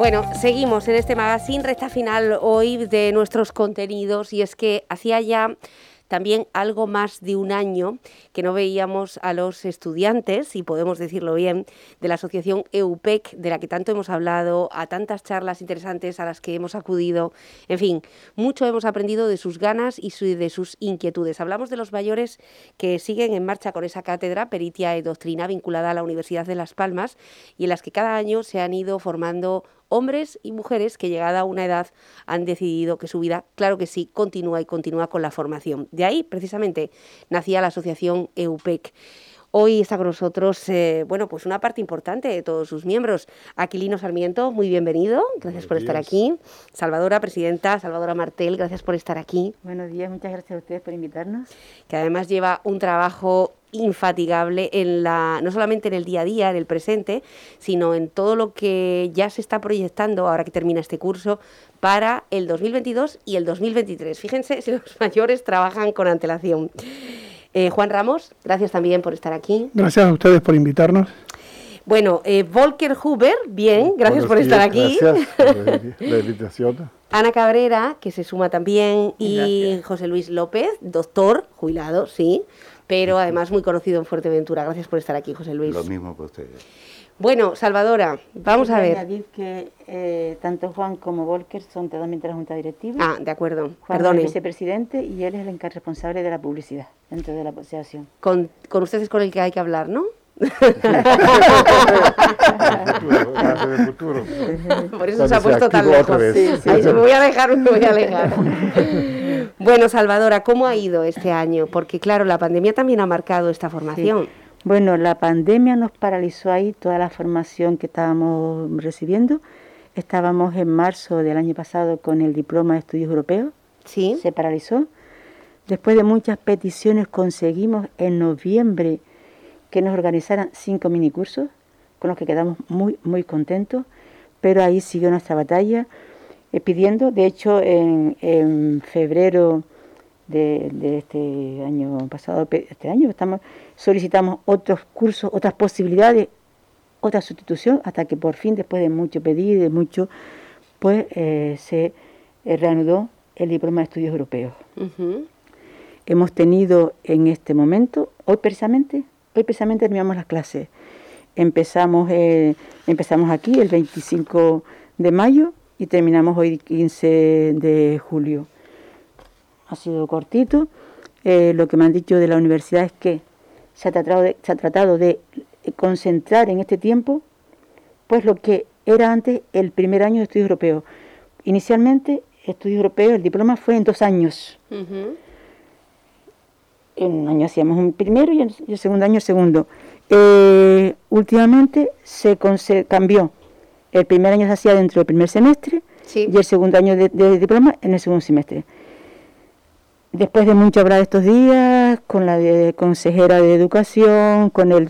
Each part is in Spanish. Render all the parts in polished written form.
Bueno, seguimos en este magazine, recta final hoy de nuestros contenidos, y es que hacía ya también algo más de un año que no veíamos a los estudiantes, y podemos decirlo bien, de la asociación EUPEC, de la que tanto hemos hablado, a tantas charlas interesantes a las que hemos acudido. En fin, mucho hemos aprendido de sus ganas y de sus inquietudes. Hablamos de los mayores que siguen en marcha con esa cátedra Peritia y Doctrina vinculada a la Universidad de Las Palmas, y en las que cada año se han ido formando hombres y mujeres que, llegada a una edad, han decidido que su vida, claro que sí, continúa con la formación. De ahí, precisamente, nacía la asociación EUPEC. Hoy está con nosotros, pues una parte importante de todos sus miembros. Aquilino Sarmiento, muy bienvenido, gracias por estar aquí. Salvadora, presidenta, Salvadora Martel, gracias por estar aquí. Buenos días, muchas gracias a ustedes por invitarnos. Que además lleva un trabajo infatigable no solamente en el día a día, en el presente, sino en todo lo que ya se está proyectando ahora que termina este curso para el 2022 y el 2023. Fíjense si los mayores trabajan con antelación. Juan Ramos, gracias también por estar aquí. Gracias a ustedes por invitarnos. Bueno, Volker Huber, bien, gracias por estar aquí. Gracias por la invitación. Ana Cabrera, que se suma también, y Gracias. José Luis López, doctor, jubilado, sí, pero además muy conocido en Fuerteventura. Gracias por estar aquí, José Luis. Lo mismo para ustedes. Bueno, Salvadora, vamos a ver. Añadir que tanto Juan como Volker son totalmente de la Junta Directiva. Ah, de acuerdo, Juan perdone. es vicepresidente y él es el responsable de la publicidad dentro de la asociación. Con usted es con el que hay que hablar, ¿no? De futuro. Por eso se ha puesto tan lejos. Sí. Ahí me voy a alejar. Bueno, Salvadora, ¿cómo ha ido este año? Porque claro, la pandemia también ha marcado esta formación. Sí. Bueno, la pandemia nos paralizó ahí toda la formación que estábamos recibiendo. Estábamos en marzo del año pasado con el diploma de estudios europeos. Sí. Se paralizó. Después de muchas peticiones conseguimos en noviembre que nos organizaran 5 minicursos, con los que quedamos muy, muy contentos, pero ahí siguió nuestra batalla, pidiendo, de hecho, en febrero de este año pasado, solicitamos otros cursos, otras posibilidades, otra sustitución, hasta que por fin, después de mucho pedir, de mucho, pues se reanudó el diploma de estudios europeos. Uh-huh. Hemos tenido en este momento, hoy precisamente terminamos las clases. Empezamos aquí el 25 de mayo y terminamos hoy 15 de julio. Ha sido cortito. Lo que me han dicho de la universidad es que se ha tratado de concentrar en este tiempo pues lo que era antes el primer año de estudios europeos. Inicialmente, estudios europeos, el diploma fue en 2 años. Uh-huh. En un año hacíamos un primero y en el segundo año el segundo. Últimamente se cambió. El primer año se hacía dentro del primer semestre, sí, y el segundo año de diploma en el segundo semestre. Después de mucho hablar estos días con la consejera de Educación, con el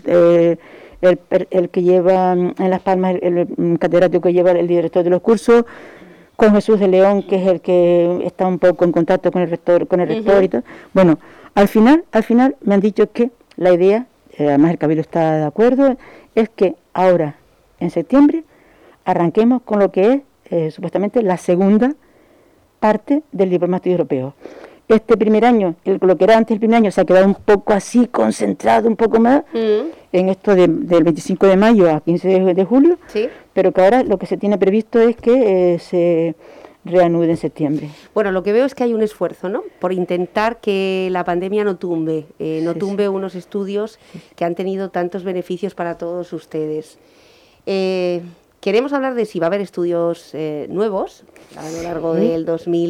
que lleva en Las Palmas, el catedrático que lleva el director de los cursos, con Jesús de León, que es el que está un poco en contacto con el rector uh-huh, y todo. Bueno, al final me han dicho que la idea, además el Cabildo está de acuerdo, es que ahora, en septiembre, arranquemos con lo que es supuestamente la segunda parte del diploma de estudios europeos. Este primer año, lo que era antes el primer año, se ha quedado un poco así, concentrado un poco más en esto del 25 de mayo a 15 de julio, sí, pero que ahora lo que se tiene previsto es que se reanude en septiembre. Bueno, lo que veo es que hay un esfuerzo, ¿no?, por intentar que la pandemia no tumbe unos estudios que han tenido tantos beneficios para todos ustedes. Queremos hablar de si va a haber estudios nuevos a lo largo del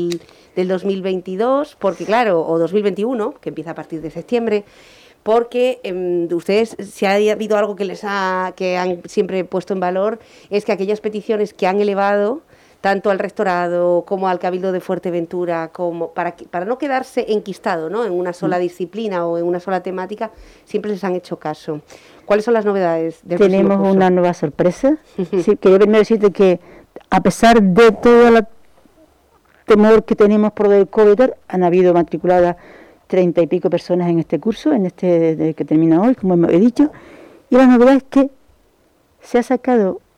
2022, porque claro, o 2021, que empieza a partir de septiembre, porque ustedes, si ha habido algo que han siempre puesto en valor, es que aquellas peticiones que han elevado tanto al rectorado como al Cabildo de Fuerteventura, como para no quedarse enquistado, ¿no?, en una sola disciplina o en una sola temática, siempre les han hecho caso. ¿Cuáles son las novedades del próximo curso? Tenemos una nueva sorpresa. Sí, quería primero decirte que a pesar de todo el temor que tenemos por el COVID, han habido matriculadas 30 y pico personas en este curso, que termina hoy, como he dicho, y la novedad es que se ha sacado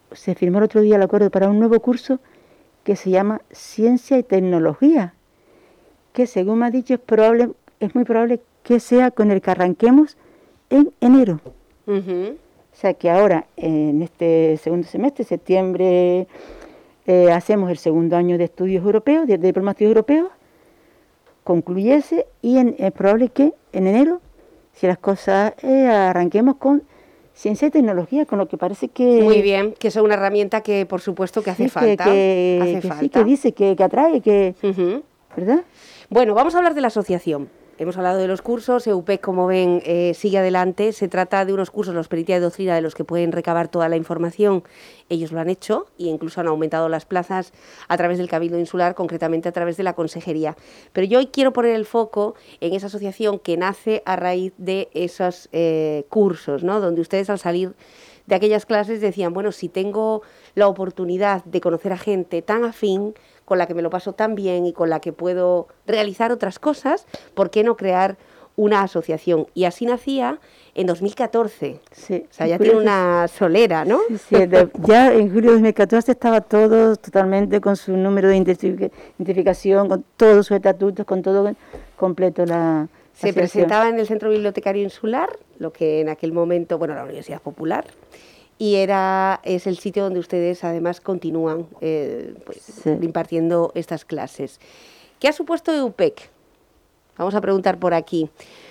se firmó el otro día el acuerdo para un nuevo curso que se llama Ciencia y Tecnología, que según me ha dicho es muy probable que sea con el que arranquemos en enero. O sea que ahora, en este segundo semestre, septiembre, hacemos el segundo año de estudios europeos, de diplomáticos europeos, concluyese y es probable que en enero, si las cosas arranquemos con ciencia y tecnología, con lo que parece que... Muy bien, que es una herramienta que por supuesto que hace falta. Sí, que dice, que atrae, que... ¿verdad? Bueno, vamos a hablar de la asociación. Hemos hablado de los cursos, EUPEC, como ven, sigue adelante. Se trata de unos cursos, los Peritia de Doctrina, de los que pueden recabar toda la información. Ellos lo han hecho e incluso han aumentado las plazas a través del Cabildo Insular, concretamente a través de la Consejería. Pero yo hoy quiero poner el foco en esa asociación que nace a raíz de esos cursos, ¿no? Donde ustedes al salir de aquellas clases decían, bueno, si tengo la oportunidad de conocer a gente tan afín, con la que me lo paso tan bien y con la que puedo realizar otras cosas, ¿por qué no crear una asociación? Y así nacía en 2014. Sí, o sea, ya tiene una solera, ¿no? Sí, ya en julio de 2014 estaba todo totalmente con su número de identificación, con todos sus estatutos, con todo completo la Se presentaba en el Centro Bibliotecario Insular, lo que en aquel momento, bueno, la Universidad Popular, y es el sitio donde ustedes además continúan impartiendo estas clases. ¿Qué ha supuesto EUPEC? Vamos a preguntar por aquí.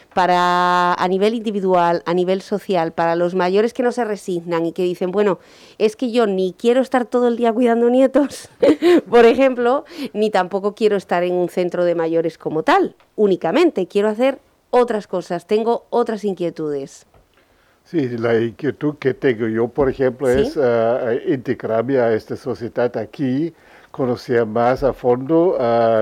A nivel individual, a nivel social, para los mayores que no se resignan y que dicen, bueno, es que yo ni quiero estar todo el día cuidando nietos, por ejemplo, ni tampoco quiero estar en un centro de mayores como tal, únicamente quiero hacer otras cosas, tengo otras inquietudes. Sí, la inquietud que tengo yo, por ejemplo, ¿Sí? es integrarme a esta sociedad aquí, conocer más a fondo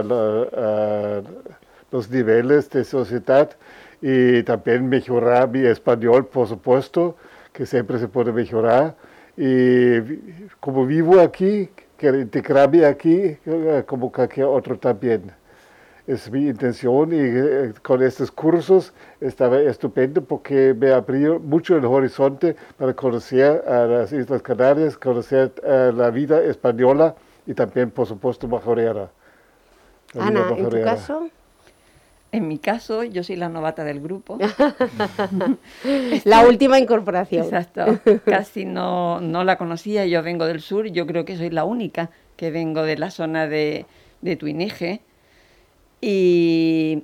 los niveles de sociedad y también mejorar mi español, por supuesto, que siempre se puede mejorar. Y como vivo aquí, quiero integrarme aquí como cualquier otro también. Es mi intención y con estos cursos estaba estupendo porque me abrió mucho el horizonte para conocer a las Islas Canarias, conocer la vida española y también, por supuesto, majorera. Ana, ¿en tu caso? En mi caso, yo soy la novata del grupo. La última incorporación. Exacto. Casi no la conocía, yo vengo del sur, yo creo que soy la única que vengo de la zona de Tuineje. Y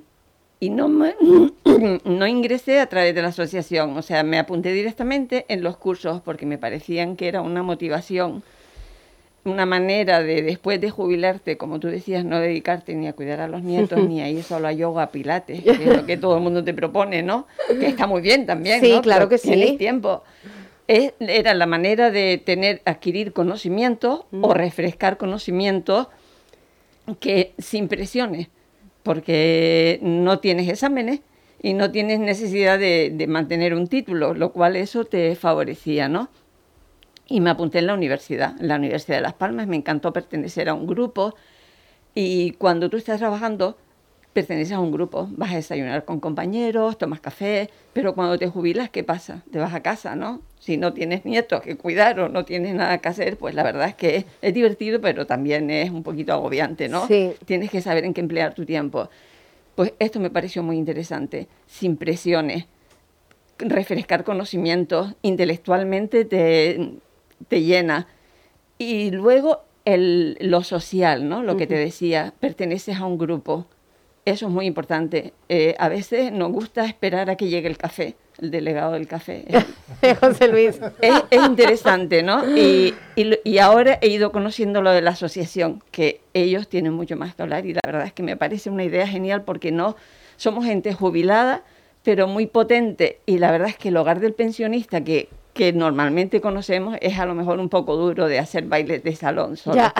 no ingresé a través de la asociación, o sea, me apunté directamente en los cursos porque me parecían que era una motivación, una manera de, después de jubilarte, como tú decías, no dedicarte ni a cuidar a los nietos, ni a ir solo a yoga, a pilates, que es lo que todo el mundo te propone, ¿no? Que está muy bien también, sí, ¿no? Claro pero que sí. Tienes tiempo. Era la manera de adquirir conocimientos o refrescar conocimientos que sin presiones, porque no tienes exámenes y no tienes necesidad de mantener un título, lo cual eso te favorecía, ¿no? Y me apunté en la Universidad de Las Palmas, me encantó pertenecer a un grupo y cuando tú estás trabajando perteneces a un grupo, vas a desayunar con compañeros, tomas café, pero cuando te jubilas, ¿qué pasa? Te vas a casa, ¿no? Si no tienes nietos que cuidar o no tienes nada que hacer, pues la verdad es que es divertido, pero también es un poquito agobiante, ¿no? Sí. Tienes que saber en qué emplear tu tiempo. Pues esto me pareció muy interesante, sin presiones, refrescar conocimientos, intelectualmente te llena. Y luego lo social, ¿no? Lo que te decía, perteneces a un grupo. Eso es muy importante. A veces nos gusta esperar a que llegue el café, el delegado del café. José Luis. Es interesante, ¿no? Y ahora he ido conociendo lo de la asociación, que ellos tienen mucho más que hablar y la verdad es que me parece una idea genial porque no somos gente jubilada, pero muy potente. Y la verdad es que el hogar del pensionista que normalmente conocemos es a lo mejor un poco duro de hacer bailes de salón solo. Ya.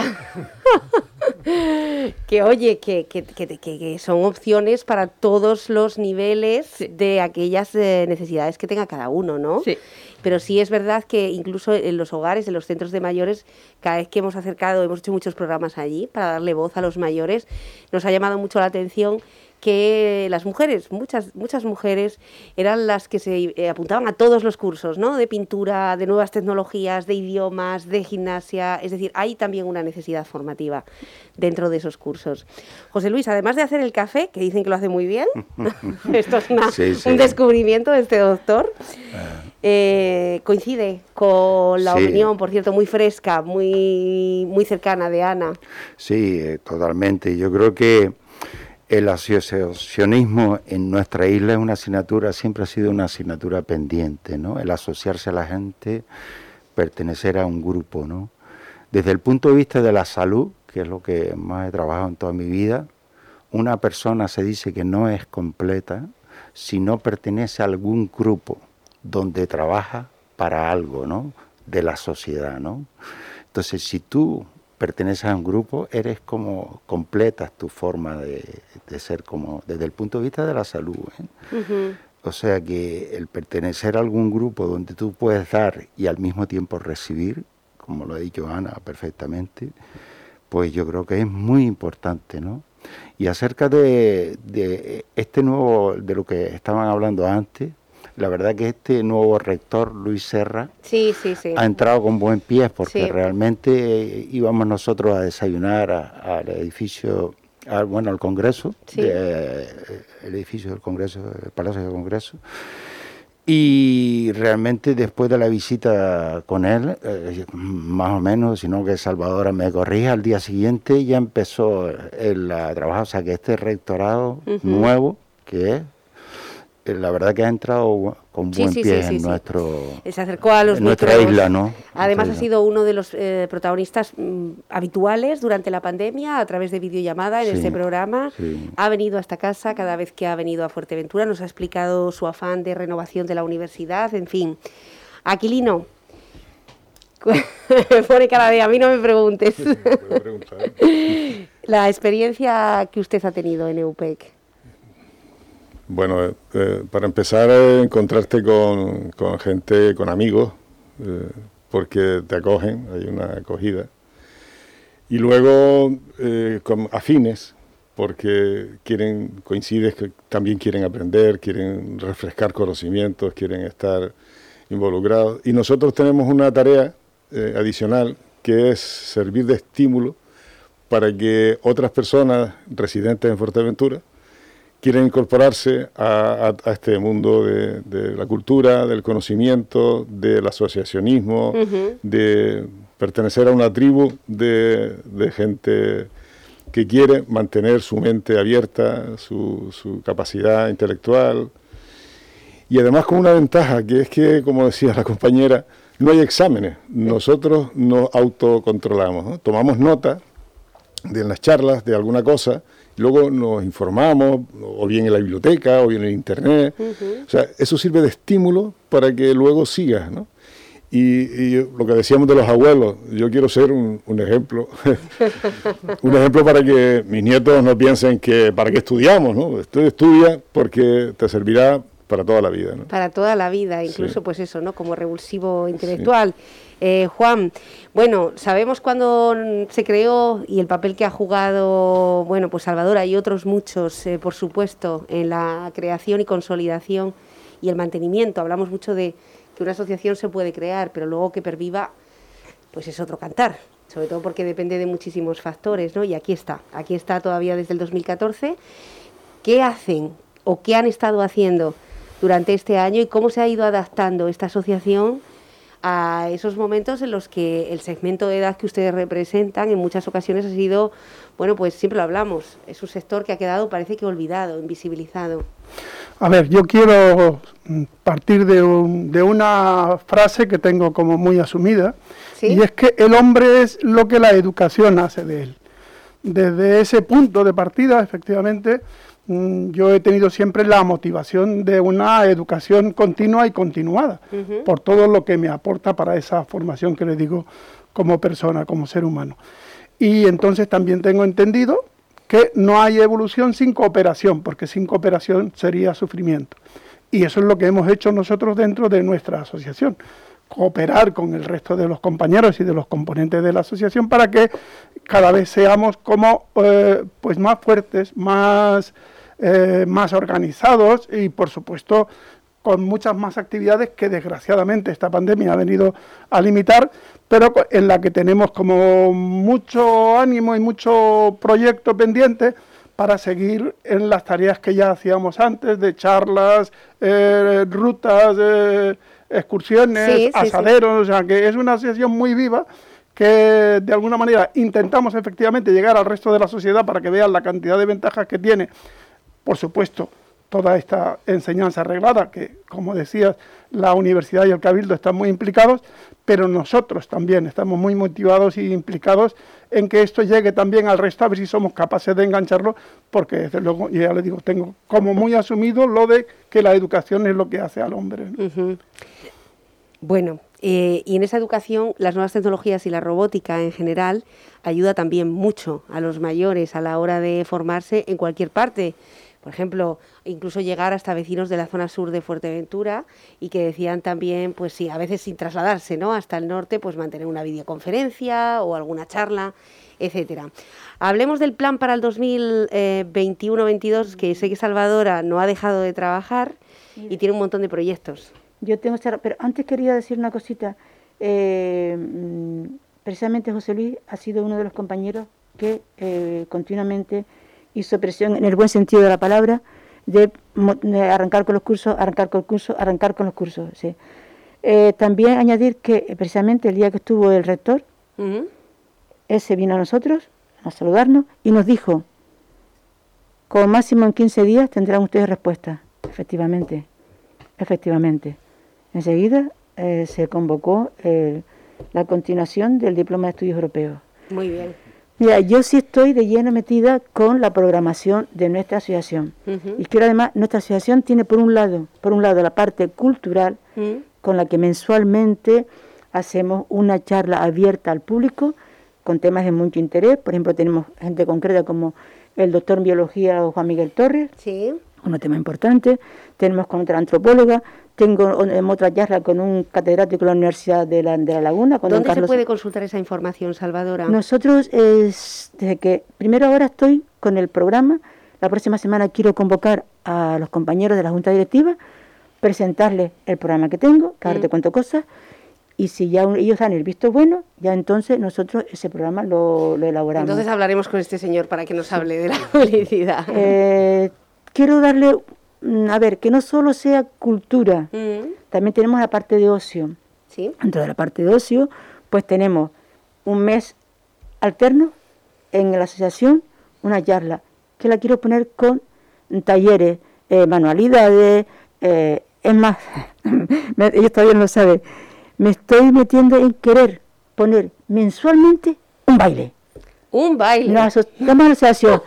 Que oye, que son opciones para todos los niveles Sí. de aquellas necesidades que tenga cada uno, ¿no? Sí. Pero sí es verdad que incluso en los hogares, en los centros de mayores, cada vez que hemos hecho muchos programas allí para darle voz a los mayores, nos ha llamado mucho la atención que las mujeres, muchas mujeres, eran las que se apuntaban a todos los cursos, ¿no? De pintura, de nuevas tecnologías, de idiomas, de gimnasia. Es decir, hay también una necesidad formativa dentro de esos cursos. José Luis, además de hacer el café, que dicen que lo hace muy bien, esto es un descubrimiento de este doctor, coincide con la opinión, por cierto, muy fresca, muy cercana de Ana. Sí, totalmente. Yo creo que el asociacionismo en nuestra isla es una asignatura, siempre ha sido una asignatura pendiente, ¿no? El asociarse a la gente, pertenecer a un grupo, ¿no? Desde el punto de vista de la salud, que es lo que más he trabajado en toda mi vida, una persona se dice que no es completa si no pertenece a algún grupo donde trabaja para algo, ¿no? De la sociedad, ¿no? Entonces, si tú perteneces a un grupo, eres como completas tu forma de ser, como desde el punto de vista de la salud, ¿eh? O sea que el pertenecer a algún grupo donde tú puedes dar y al mismo tiempo recibir, como lo ha dicho Ana perfectamente, pues yo creo que es muy importante, ¿no? Y acerca de este nuevo, de lo que estaban hablando antes, la verdad que este nuevo rector, Luis Serra, ha entrado con buen pie, porque realmente íbamos nosotros a desayunar al edificio, al Congreso, el edificio del Congreso, el Palacio del Congreso, y realmente después de la visita con él, más o menos, sino que Salvadora me corrija, al día siguiente ya empezó a trabajar, o sea que este rectorado nuevo, que es, la verdad que ha entrado con buen pie en nuestro, se acercó a los nuestra isla, ¿no? Además ha sido uno de los protagonistas habituales durante la pandemia a través de videollamada en este programa. Ha venido hasta casa cada vez que ha venido a Fuerteventura, nos ha explicado su afán de renovación de la universidad, en fin. Aquilino, pone cara de a mí no me preguntes. La experiencia que usted ha tenido en EUPEC. Bueno, para empezar, encontrarte con gente, con amigos, porque te acogen, hay una acogida. Y luego con afines, porque coincides que también quieren aprender, quieren refrescar conocimientos, quieren estar involucrados. Y nosotros tenemos una tarea adicional, que es servir de estímulo para que otras personas residentes en Fuerteventura quieren incorporarse a este mundo de la cultura, del conocimiento, del asociacionismo, de pertenecer a una tribu de gente que quiere mantener su mente abierta, su capacidad intelectual. Y además con una ventaja, que es que, como decía la compañera, no hay exámenes. Nosotros nos autocontrolamos, ¿no? Tomamos nota de las charlas de alguna cosa, luego nos informamos, o bien en la biblioteca, o bien en internet. O sea, eso sirve de estímulo para que luego sigas, ¿no? Y lo que decíamos de los abuelos, yo quiero ser un ejemplo, un ejemplo para que mis nietos no piensen que para qué estudiamos, ¿no? Estudia porque te servirá para toda la vida, ¿no? Para toda la vida, incluso pues eso, ¿no? Como revulsivo intelectual. Juan, bueno, sabemos cuándo se creó y el papel que ha jugado, bueno, pues Salvadora y otros muchos, por supuesto, en la creación y consolidación y el mantenimiento. Hablamos mucho de que una asociación se puede crear, pero luego que perviva, pues es otro cantar, sobre todo porque depende de muchísimos factores, ¿no? Y aquí está todavía desde el 2014. ¿Qué hacen o qué han estado haciendo durante este año y cómo se ha ido adaptando esta asociación a esos momentos en los que el segmento de edad que ustedes representan en muchas ocasiones ha sido, bueno, pues siempre lo hablamos, es un sector que ha quedado, parece que olvidado, invisibilizado? A ver, yo quiero partir de una frase que tengo como muy asumida, y es que el hombre es lo que la educación hace de él. Desde ese punto de partida, efectivamente, yo he tenido siempre la motivación de una educación continua y continuada, por todo lo que me aporta para esa formación que le digo como persona, como ser humano. Y entonces también tengo entendido que no hay evolución sin cooperación, porque sin cooperación sería sufrimiento. Y eso es lo que hemos hecho nosotros dentro de nuestra asociación, cooperar con el resto de los compañeros y de los componentes de la asociación para que cada vez seamos como pues más fuertes, más más organizados y, por supuesto, con muchas más actividades que desgraciadamente esta pandemia ha venido a limitar, pero en la que tenemos como mucho ánimo y mucho proyecto pendiente para seguir en las tareas que ya hacíamos antes, de charlas, rutas, excursiones, asaderos, o sea que es una asociación muy viva que de alguna manera intentamos efectivamente llegar al resto de la sociedad para que vean la cantidad de ventajas que tiene, por supuesto, toda esta enseñanza reglada, que, como decías, la universidad y el cabildo están muy implicados, pero nosotros también estamos muy motivados y implicados en que esto llegue también al resto, a ver si somos capaces de engancharlo, porque desde luego, ya les digo, tengo como muy asumido lo de que la educación es lo que hace al hombre, ¿no? Uh-huh. Bueno, y en esa educación las nuevas tecnologías y la robótica en general ayuda también mucho a los mayores a la hora de formarse en cualquier parte. Por ejemplo, incluso llegar hasta vecinos de la zona sur de Fuerteventura y que decían también, pues sí, a veces sin trasladarse, ¿no?, hasta el norte, pues mantener una videoconferencia o alguna charla, etcétera. Hablemos del plan para el 2021-22, que sé que Salvadora no ha dejado de trabajar y tiene un montón de proyectos. Yo tengo, pero antes quería decir una cosita. Precisamente José Luis ha sido uno de los compañeros que continuamente hizo presión, en el buen sentido de la palabra, de arrancar con los cursos, sí. También añadir que precisamente el día que estuvo el rector, él se vino a nosotros a saludarnos y nos dijo, como máximo en 15 días tendrán ustedes respuesta. Efectivamente. Enseguida se convocó la continuación del Diploma de Estudios Europeos. Muy bien. Mira, yo sí estoy de lleno metida con la programación de nuestra asociación. Y quiero además, nuestra asociación tiene por un lado la parte cultural, con la que mensualmente hacemos una charla abierta al público con temas de mucho interés. Por ejemplo, tenemos gente concreta como el doctor en biología Juan Miguel Torres, un tema importante. Tenemos con otra antropóloga. Tengo otra charla con un catedrático de la Universidad de la Laguna. Con ¿Dónde se puede consultar esa información, Salvadora? Nosotros, desde que primero ahora estoy con el programa, la próxima semana quiero convocar a los compañeros de la Junta Directiva, presentarles el programa que tengo, que ahora te cuento cosas, y si ya ellos dan el visto bueno, ya entonces nosotros ese programa lo elaboramos. Entonces hablaremos con este señor para que nos hable de la publicidad. Quiero darle... A ver, que no solo sea cultura, también tenemos la parte de ocio. ¿Sí? Dentro de la parte de ocio, pues tenemos un mes alterno en la asociación, una charla, que la quiero poner con talleres, manualidades, es más, ellos todavía no lo saben, me estoy metiendo en querer poner mensualmente un baile. Un baile. No, estamos en la asociación.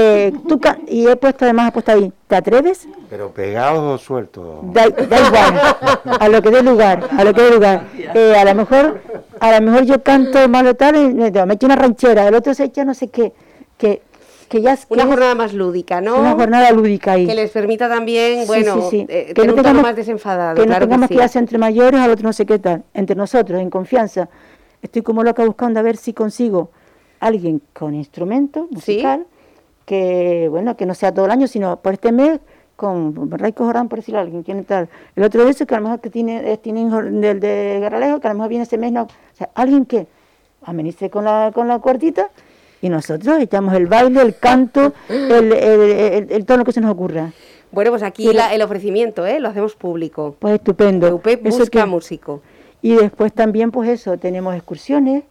Y he puesto ahí, ¿te atreves? Pero pegados o sueltos. Da igual, a lo que dé lugar. A lo mejor yo canto malo tal y me echo una ranchera, el otro se echa no sé qué, que ya es una jornada más lúdica, ¿no? Una jornada lúdica ahí. Que les permita también, que no tengamos más desenfadado. Que no tengamos clase entre mayores, al otro no sé qué tal, entre nosotros, en confianza. Estoy como loca buscando a ver si consigo alguien con instrumento musical, que no sea todo el año, sino por este mes, con Raico Jorán, por decirlo, alguien tiene tal. El otro de eso, que a lo mejor que tiene del de Garralejo, que a lo mejor viene ese mes, no. O sea, alguien que amenice con la cuartita, y nosotros echamos el baile, el canto, todo lo que se nos ocurra. Bueno, pues aquí el ofrecimiento, lo hacemos público. Pues estupendo. EUPEP busca músico. Y después también, pues eso, tenemos excursiones.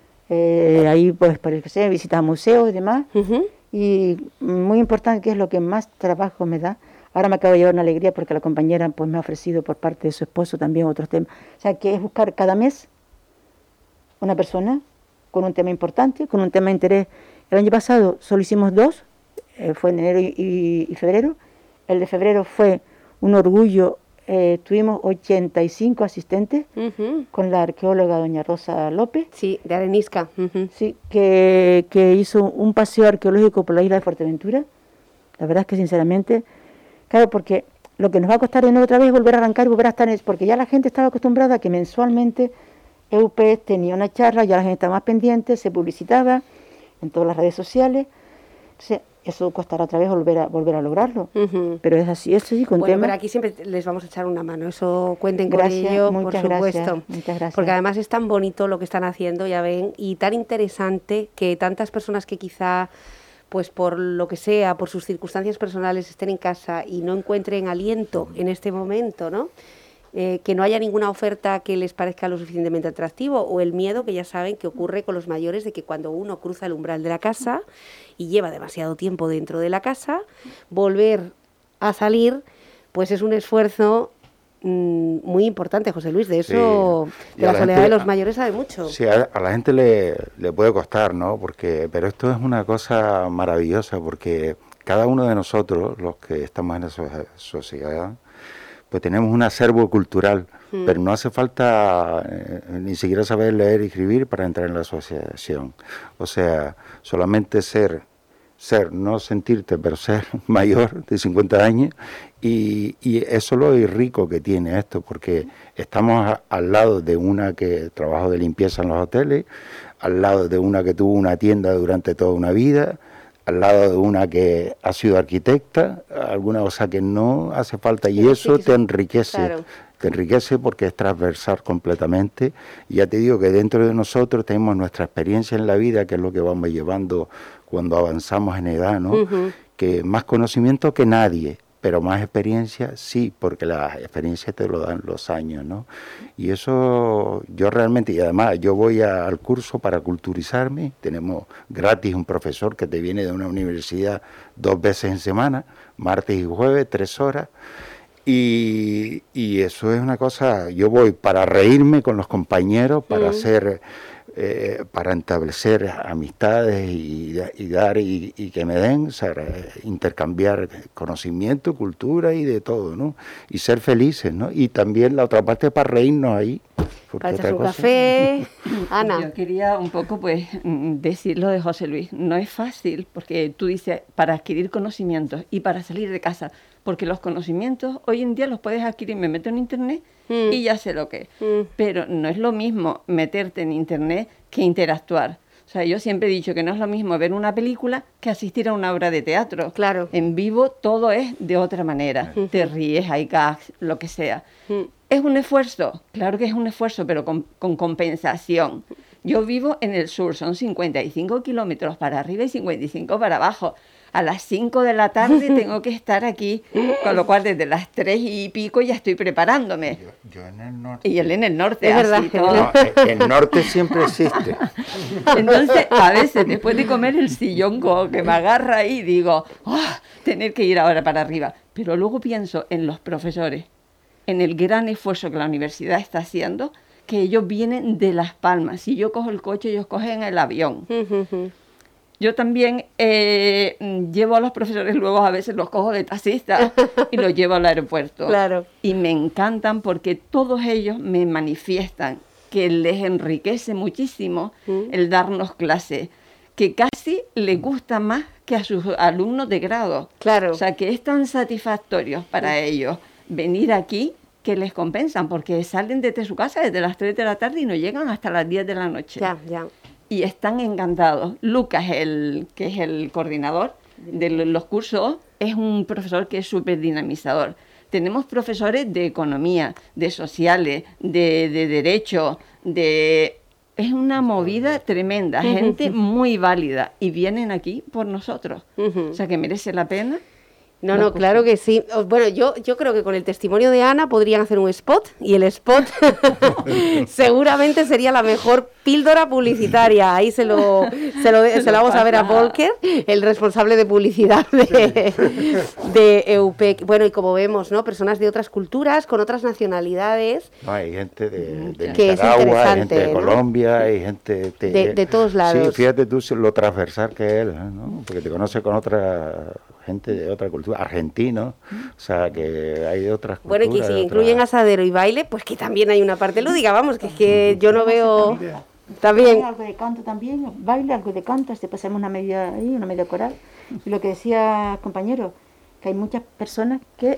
Ahí pues parece visitar museos y demás, y muy importante, que es lo que más trabajo me da. Ahora me acabo de llevar una alegría porque la compañera pues me ha ofrecido por parte de su esposo también otros temas, o sea, que es buscar cada mes una persona con un tema importante, con un tema de interés. El año pasado solo hicimos 2, fue en enero y febrero. El de febrero fue un orgullo. Tuvimos 85 asistentes con la arqueóloga doña Rosa López. Sí, de Arenisca. Sí, que hizo un paseo arqueológico por la isla de Fuerteventura. La verdad es que sinceramente, claro, porque lo que nos va a costar de nuevo otra vez es volver a arrancar y volver a estar porque ya la gente estaba acostumbrada a que mensualmente EUP tenía una charla, ya la gente estaba más pendiente, se publicitaba en todas las redes sociales. Entonces, eso costará otra vez volver a lograrlo. Pero es así, eso sí, con bueno, temas... pero aquí siempre les vamos a echar una mano, eso cuenten con ello, por supuesto. Muchas gracias. Porque además es tan bonito lo que están haciendo, ya ven, y tan interesante que tantas personas que quizá, pues por lo que sea, por sus circunstancias personales estén en casa y no encuentren aliento en este momento, ¿no? Que no haya ninguna oferta que les parezca lo suficientemente atractivo, o el miedo que ya saben que ocurre con los mayores de que cuando uno cruza el umbral de la casa y lleva demasiado tiempo dentro de la casa, volver a salir pues es un esfuerzo muy importante, José Luis. De eso, sí, de la soledad de los mayores sabe mucho. Sí, a la gente le puede costar, ¿no? Pero esto es una cosa maravillosa, porque cada uno de nosotros, los que estamos en esa sociedad, pues tenemos un acervo cultural, pero no hace falta ni siquiera saber leer y escribir para entrar en la asociación. O sea, solamente ser, no sentirte, pero ser mayor de 50 años, y eso es lo rico que tiene esto, porque estamos al lado de una que trabajó de limpieza en los hoteles, al lado de una que tuvo una tienda durante toda una vida, al lado de una que ha sido arquitecta, alguna cosa que no hace falta, y eso te enriquece, claro. Te enriquece porque es transversal completamente, y ya te digo que dentro de nosotros tenemos nuestra experiencia en la vida, que es lo que vamos llevando cuando avanzamos en edad, ¿no? Que más conocimiento que nadie, pero más experiencia sí, porque la experiencia te lo dan los años, ¿no? Y eso yo realmente, y además yo voy al curso para culturizarme, tenemos gratis un profesor que te viene de una universidad 2 veces en semana, martes y jueves, 3 horas, y eso es una cosa, yo voy para reírme con los compañeros, para hacer... para establecer amistades y dar y que me den, o sea, intercambiar conocimiento, cultura y de todo, ¿no? Y ser felices, ¿no? Y también la otra parte para reírnos ahí. Para echar un café. Ana. Yo quería un poco, pues, decir lo de José Luis. No es fácil, porque tú dices, para adquirir conocimientos y para salir de casa, porque los conocimientos hoy en día los puedes adquirir, me meto en internet y ya sé lo que es. Pero no es lo mismo meterte en internet que interactuar. O sea, yo siempre he dicho que no es lo mismo ver una película que asistir a una obra de teatro. Claro. En vivo todo es de otra manera. Te ríes, hay gags, lo que sea. ¿Es un esfuerzo? Claro que es un esfuerzo, pero con compensación. Yo vivo en el sur, son 55 kilómetros para arriba y 55 para abajo. A las 5 de la tarde tengo que estar aquí, con lo cual desde las 3 y pico ya estoy preparándome. Yo en el norte. Y él en el norte, es verdad. No, el norte siempre existe. Entonces, a veces, después de comer el sillón que me agarra ahí, digo, tener que ir ahora para arriba. Pero luego pienso en los profesores, en el gran esfuerzo que la universidad está haciendo, que ellos vienen de Las Palmas. Si yo cojo el coche, ellos cogen el avión. Yo también llevo a los profesores, luego a veces los cojo de taxista y los llevo al aeropuerto. Claro. Y me encantan porque todos ellos me manifiestan que les enriquece muchísimo el darnos clases, que casi les gusta más que a sus alumnos de grado. Claro. O sea, que es tan satisfactorio para ellos venir aquí que les compensan, porque salen desde su casa desde las 3 de la tarde y no llegan hasta las 10 de la noche. Ya. Y están encantados. Lucas, que es el coordinador de los cursos, es un profesor que es súper dinamizador. Tenemos profesores de economía, de sociales, de derecho, es una movida tremenda, gente muy válida, y vienen aquí por nosotros. O sea, que merece la pena. No, claro que sí. Bueno, yo creo que con el testimonio de Ana podrían hacer un spot, y el spot seguramente sería la mejor píldora publicitaria. Ahí se lo vamos a ver a Volker, el responsable de publicidad de EUPEC. Bueno, y como vemos, ¿no? Personas de otras culturas, con otras nacionalidades. No, hay gente de que Nicaragua, hay gente de Colombia, hay gente de todos lados. Sí, fíjate tú lo transversal que es él, ¿no? Porque te conoce con otra gente de otra cultura, argentinos, o sea, que hay de otras culturas. Bueno, y que si incluyen asadero y baile, pues que también hay una parte lúdica, vamos, que es que yo no veo... También. Algo de canto también, baile, algo de canto, pasamos una media coral. Y lo que decía compañero, que hay muchas personas que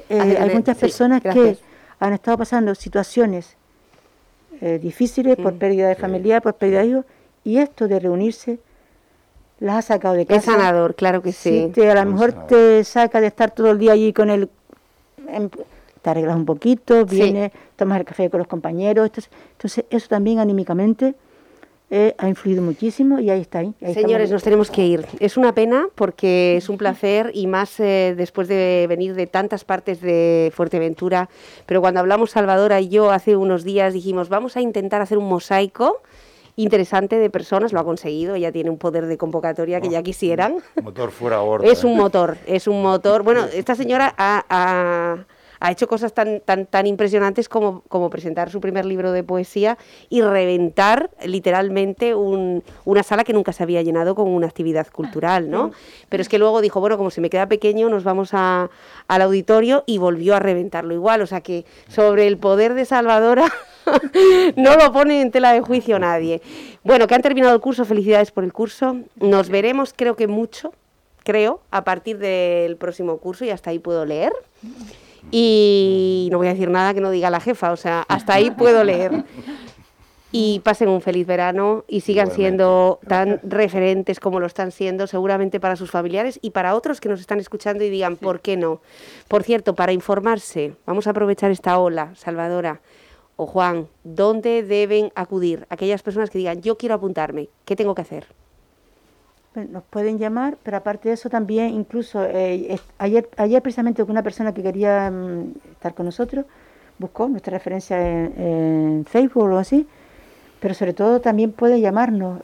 que han estado pasando situaciones difíciles por pérdida de familiar, por pérdida de hijos, y esto de reunirse las ha sacado de casa. Es sanador, claro que sí. A lo mejor te saca de estar todo el día allí con el... Te arreglas un poquito, vienes, tomas el café con los compañeros. Entonces eso también anímicamente ha influido muchísimo y ahí está. Señores, nos tenemos que ir. Es una pena porque es un placer y más después de venir de tantas partes de Fuerteventura. Pero cuando hablamos Salvadora y yo hace unos días dijimos, vamos a intentar hacer un mosaico interesante de personas, lo ha conseguido, ella tiene un poder de convocatoria que ya quisieran. Motor fuera borda. Es un motor. Bueno, esta señora ha hecho cosas tan impresionantes como presentar su primer libro de poesía y reventar literalmente una sala que nunca se había llenado con una actividad cultural, ¿no? Pero es que luego dijo, bueno, como se me queda pequeño, nos vamos al auditorio y volvió a reventarlo igual. O sea que sobre el poder de Salvadora no lo pone en tela de juicio nadie. Bueno, que han terminado el curso, felicidades por el curso. Nos veremos, creo, a partir del próximo curso y hasta ahí puedo leer. Y no voy a decir nada que no diga la jefa, o sea, hasta ahí puedo leer. Y pasen un feliz verano y sigan siendo tan referentes como lo están siendo, seguramente para sus familiares y para otros que nos están escuchando y digan, ¿por qué no? Por cierto, para informarse, vamos a aprovechar esta ola, Salvadora o Juan, ¿dónde deben acudir aquellas personas que digan, yo quiero apuntarme, ¿qué tengo que hacer? Nos pueden llamar, pero aparte de eso también, incluso ayer precisamente una persona que quería estar con nosotros buscó nuestra referencia en Facebook o algo así, pero sobre todo también puede llamarnos.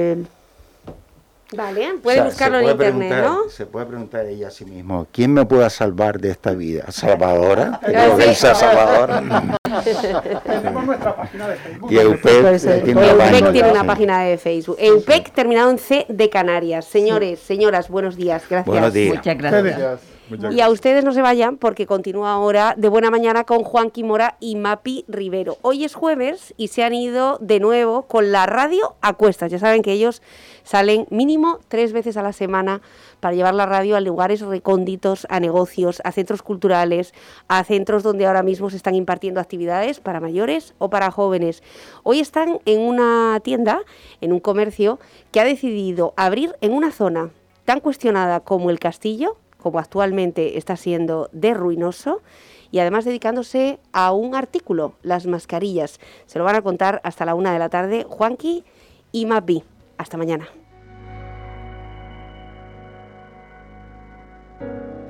Vale, puede buscarlo en internet, ¿no? Se puede preguntar ella a sí mismo, ¿quién me pueda salvar de esta vida? ¿Salvadora? Salvadora. Tenemos nuestra página de Facebook. Y EUPEC tiene una página de Facebook. EUPEC terminado en C de Canarias. Señores, señoras, buenos días. Gracias. Buenos días. Muchas gracias. Y a ustedes no se vayan porque continúa ahora De Buena Mañana con Juanqui Mora y Mapi Rivero. Hoy es jueves y se han ido de nuevo con la radio a cuestas. Ya saben que ellos salen mínimo 3 veces a la semana para llevar la radio a lugares recónditos, a negocios, a centros culturales, a centros donde ahora mismo se están impartiendo actividades para mayores o para jóvenes. Hoy están en una tienda, en un comercio, que ha decidido abrir en una zona tan cuestionada como el Castillo, como actualmente está siendo de ruinoso, y además dedicándose a un artículo, las mascarillas. Se lo van a contar hasta la 1 de la tarde, Juanqui y Mapi. Hasta mañana.